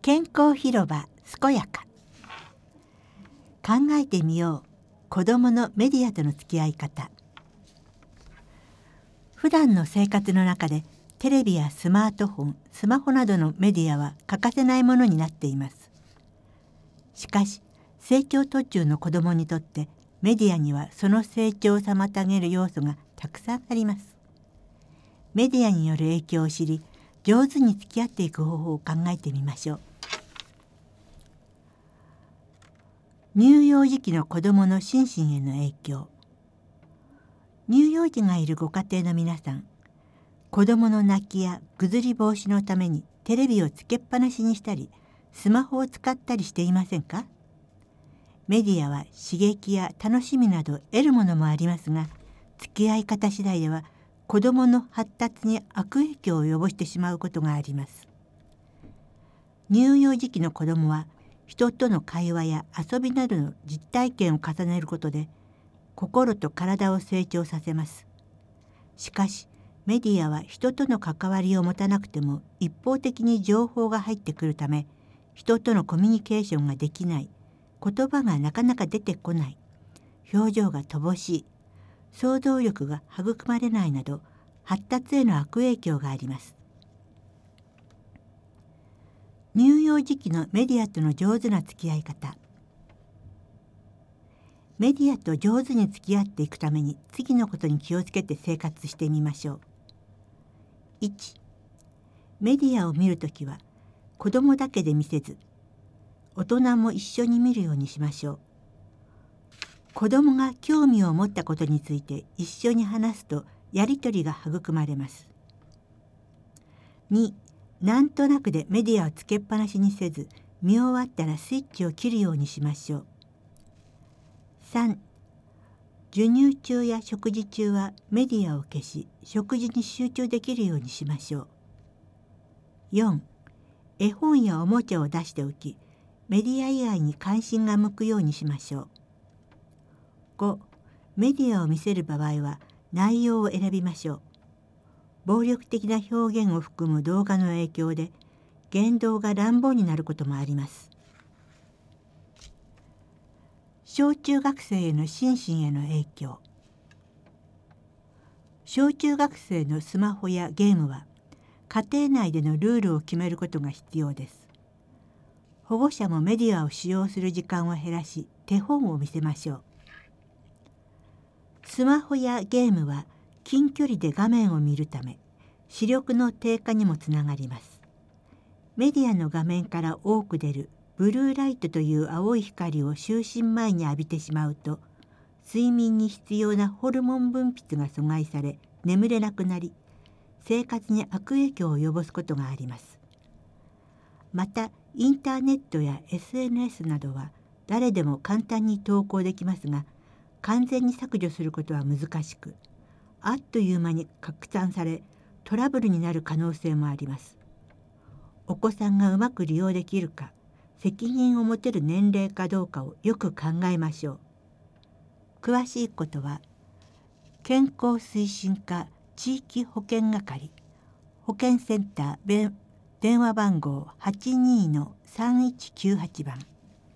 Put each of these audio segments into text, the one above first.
健康広場健やか。考えてみよう。子どものメディアとの付き合い方。普段の生活の中でテレビやスマートフォン、スマホなどのメディアは欠かせないものになっています。しかし成長途中の子どもにとってメディアにはその成長を妨げる要素がたくさんあります。メディアによる影響を知り、上手に付き合っていく方法を考えてみましょう。乳幼児期の子どもの心身への影響。乳幼児がいるご家庭の皆さん、子どもの泣きやぐずり防止のためにテレビをつけっぱなしにしたり、スマホを使ったりしていませんか？メディアは刺激や楽しみなど得るものもありますが、付き合い方次第では子どもの発達に悪影響を及ぼしてしまうことがあります。乳幼児期の子どもは人との会話や遊びなどの実体験を重ねることで心と体を成長させます。しかしメディアは人との関わりを持たなくても一方的に情報が入ってくるため、人とのコミュニケーションができない、言葉がなかなか出てこない、表情が乏しい、想像力が育まれないなど発達への悪影響があります。乳幼児期のメディアとの上手な付き合い方。メディアと上手に付き合っていくために次のことに気をつけて生活してみましょう。1、メディアを見るときは子どもだけで見せず、大人も一緒に見るようにしましょう。子どもが興味を持ったことについて一緒に話すとやりとりが育まれます。2、なんとなくでメディアをつけっぱなしにせず、見終わったらスイッチを切るようにしましょう。3、授乳中や食事中はメディアを消し、食事に集中できるようにしましょう。4、絵本やおもちゃを出しておき、メディア以外に関心が向くようにしましょう。5、メディアを見せる場合は内容を選びましょう。暴力的な表現を含む動画の影響で言動が乱暴になることもあります。小中学生への心身への影響。小中学生のスマホやゲームは家庭内でのルールを決めることが必要です。保護者もメディアを使用する時間を減らし、手本を見せましょう。スマホやゲームは近距離で画面を見るため、視力の低下にもつながります。メディアの画面から多く出るブルーライトという青い光を就寝前に浴びてしまうと、睡眠に必要なホルモン分泌が阻害され、眠れなくなり、生活に悪影響を及ぼすことがあります。また、インターネットや SNS などは誰でも簡単に投稿できますが、完全に削除することは難しく、あっという間に拡散され、トラブルになる可能性もあります。お子さんがうまく利用できるか、責任を持てる年齢かどうかをよく考えましょう。詳しいことは、健康推進課地域保健係、保健センター電話番号 82-3198 番。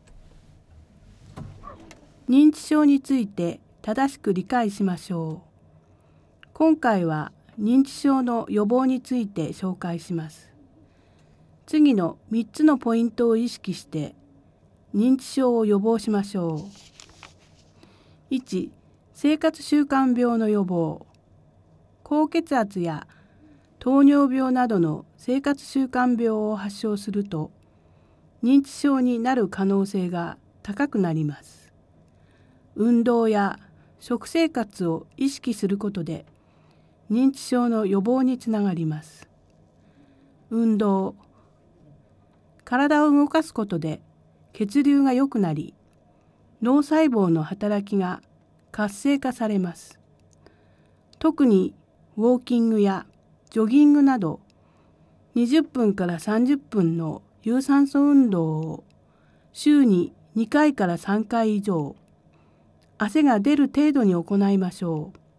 認知症について正しく理解しましょう。今回は認知症の予防について紹介します。次の3つのポイントを意識して認知症を予防しましょう。1、生活習慣病の予防。高血圧や糖尿病などの生活習慣病を発症すると認知症になる可能性が高くなります。運動や食生活を意識することで認知症の予防につながります。運動。体を動かすことで血流が良くなり、脳細胞の働きが活性化されます。特にウォーキングやジョギングなど20分から30分の有酸素運動を週に2回から3回以上、汗が出る程度に行いましょう。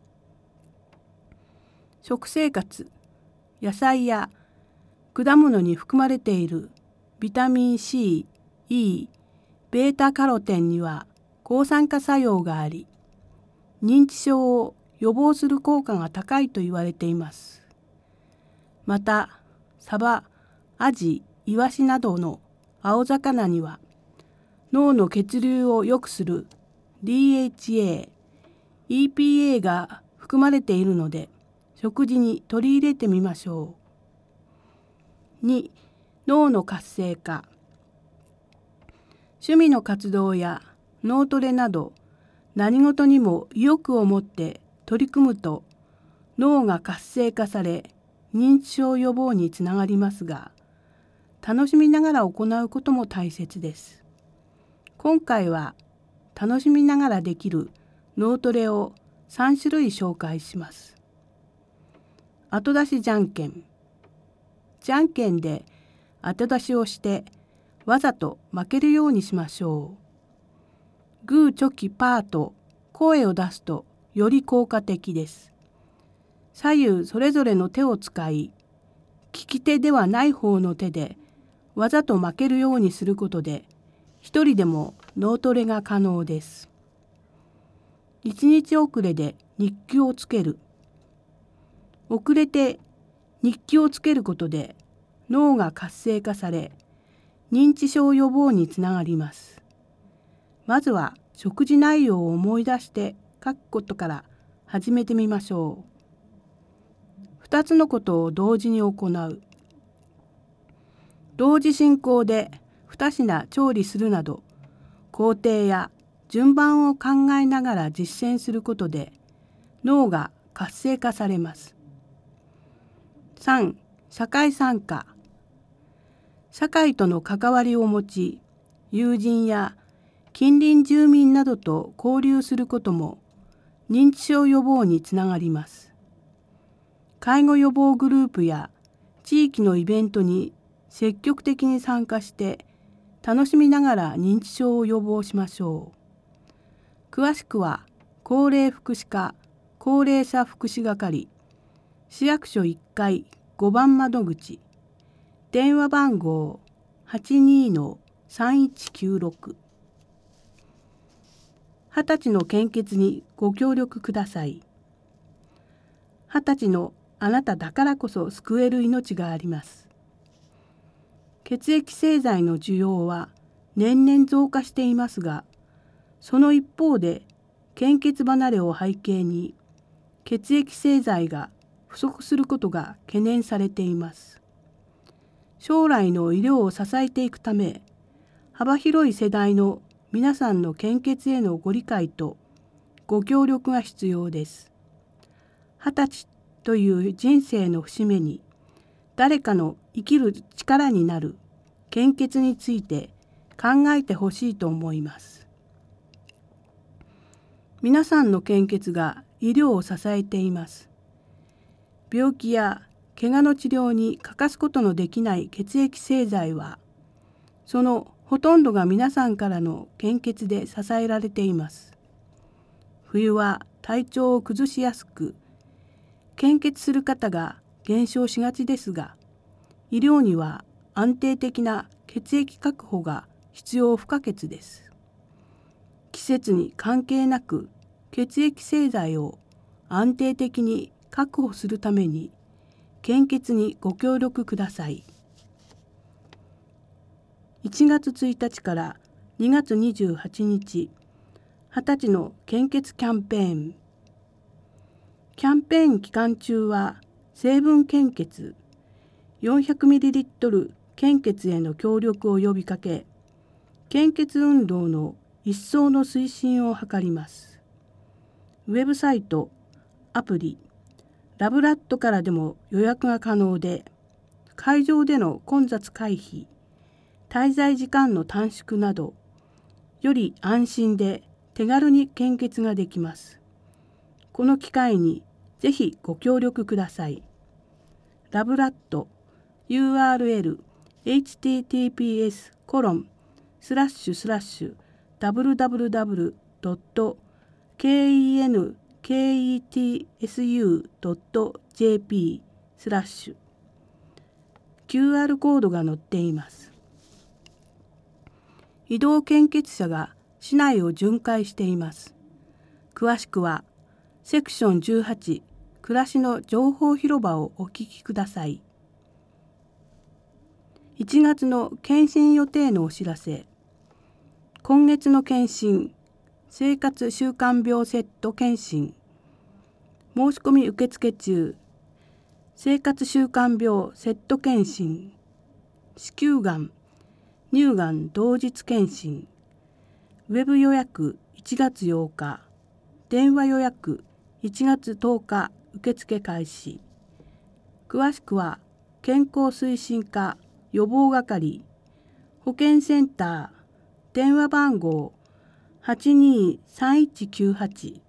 食生活。野菜や果物に含まれているビタミン C、E、ベータカロテンには抗酸化作用があり、認知症を予防する効果が高いと言われています。また、サバ、アジ、イワシなどの青魚には脳の血流を良くする DHA、EPA が含まれているので、食事に取り入れてみましょう。2、脳の活性化。趣味の活動や脳トレなど何事にも意欲を持って取り組むと脳が活性化され認知症予防につながりますが、楽しみながら行うことも大切です。今回は楽しみながらできる脳トレを3種類紹介します。後出しじゃんけん。じゃんけんで後出しをしてわざと負けるようにしましょう。グーチョキパーと声を出すとより効果的です。左右それぞれの手を使い、利き手ではない方の手でわざと負けるようにすることで、一人でも脳トレが可能です。1日遅れで日記をつける。遅れて日記をつけることで脳が活性化され、認知症予防につながります。まずは食事内容を思い出して書くことから始めてみましょう。2つのことを同時に行う。同時進行で2品調理するなど、工程や順番を考えながら実践することで脳が活性化されます。3、社会参加。社会との関わりを持ち、友人や近隣住民などと交流することも認知症予防につながります。介護予防グループや地域のイベントに積極的に参加して楽しみながら認知症を予防しましょう。詳しくは高齢福祉課高齢者福祉係市役所1階5番窓口電話番号 82-3196 20歳の献血にご協力ください。20歳のあなただからこそ救える命があります。血液製剤の需要は年々増加していますが、その一方で献血離れを背景に血液製剤が不足することが懸念されています。将来の医療を支えていくため、幅広い世代の皆さんの献血へのご理解とご協力が必要です。20歳という人生の節目に誰かの生きる力になる献血について考えてほしいと思います。皆さんの献血が医療を支えています。病気や怪我の治療に欠かすことのできない血液製剤は、そのほとんどが皆さんからの献血で支えられています。冬は体調を崩しやすく、献血する方が減少しがちですが、医療には安定的な血液確保が必要不可欠です。季節に関係なく血液製剤を安定的に確保するために献血にご協力ください。1月1日から2月28日、20歳の献血キャンペーン。キャンペーン期間中は成分献血 400ml 献血への協力を呼びかけ、献血運動の一層の推進を図ります。ウェブサイト、アプリ、ラブラッドからでも予約が可能で、会場での混雑回避、滞在時間の短縮など、より安心で手軽に献血ができます。この機会にぜひご協力ください。ラブラッド URL https://www.kenketsu.jp/ QR コードが載っています。 移動献血車が市内を巡回しています。詳しくはセクション18暮らしの情報広場をお聞きください。1月の検診予定のお知らせ。今月の検診、生活習慣病セット検診。申し込み受付中。生活習慣病セット検診。子宮がん、乳がん同日検診。ウェブ予約1月8日。電話予約1月10日受付開始。詳しくは健康推進課予防係保健センター電話番号823198